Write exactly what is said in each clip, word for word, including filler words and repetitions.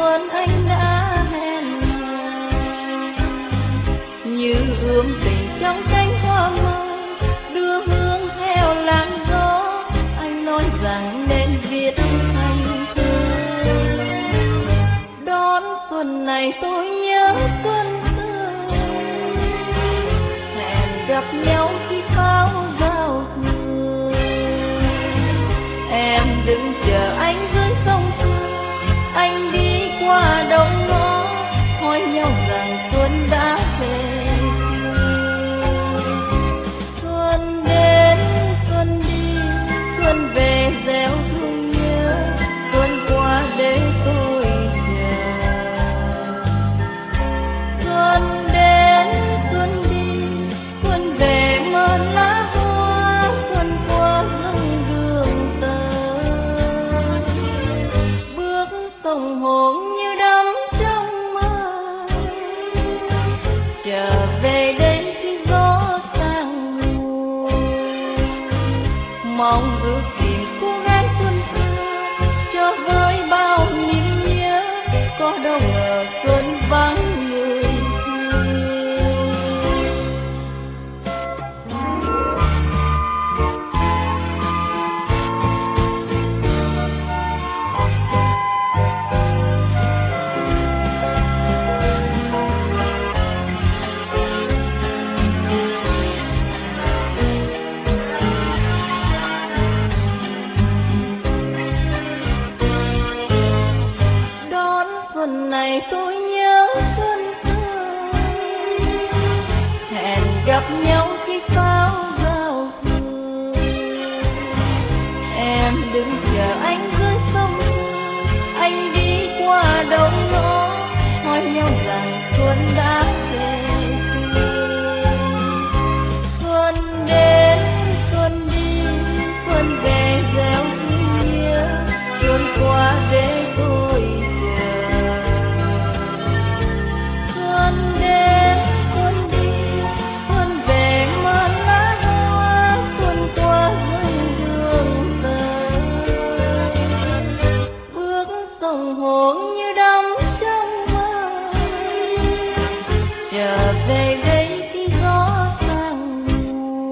xuân anh đã hẹn như ươm tình trong cánh hoa mơ đưa hương theo làn gió. Anh nói rằng nên viết thành thơ. Đón xuân này tôi nhớ xuân xưa, hẹn gặp nhau khi pháo giao thừa. Em đừng chờ anh dưới sông Thương, anh đi qua đầu ngõ hỏi nhau rằng xuân đã về. Xuân đến xuân đi, xuân về gieo thương nhớ, xuân qua để tôi chờ. Xuân đến xuân đi, xuân về mơ lá hoa, xuân qua rừng đường tơ. Bước sông hồn như đắm trong mơ, trở về đây khi gió sang mùa. Mong ước tìm cô gái xuân xưa cho với bao niềm nhớ, có đâu ngờ xuân vắng người xuân này tôi nhớ xuân xưa, hẹn gặp nhau khi pháo giao thừa. Em đừng chờ anh dưới sông Thương, anh đi qua đầu ngõ hỏi nhau rằng xuân đã về. Xuân đến xuân đi, xuân về gieo thương nhớ, xuân qua để tôi hồn như đắm trong mơ, trở về đây khi gió sang mùa.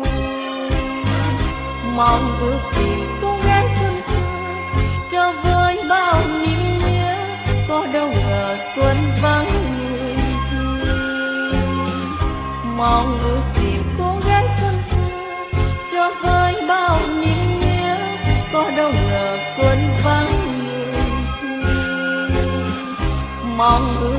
Mong ước tìm cô gái xuân xưa cho với bao niềm nhớ, có đâu ngờ xuân vắng người thương. Mong ước tìm cô gái xuân xưa cho với bao niềm nhớ, có đâu ngờ xuân vắng. Mong ước